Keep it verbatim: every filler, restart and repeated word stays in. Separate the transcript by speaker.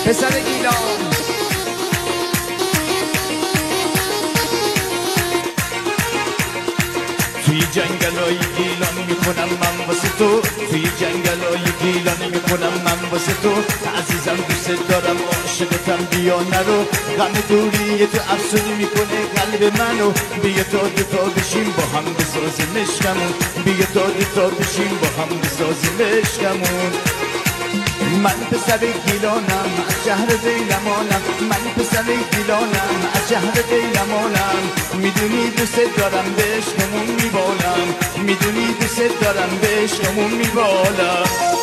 Speaker 1: پسر گیلان توی جنگلای گیلان میکنم من واسه تو، توی جنگلای گیلان میکنم من واسه تو. عزیزم دوست دارم عاشقتم بیا نرو، غم دوری تو افسونی میکنه قلب منو. بیا تا دوتا بشیم با هم بسازیم عشقمون، بیا تا دوتا بشیم با هم بسازیم عشقمون. من پسر گیلانم از شهر دیلمانم، من پسر گیلانم از شهر دیلمانم. میدونی دوست دارم به عشقمون میبالم، میدونی دوست دارم به عشقمون میبالم.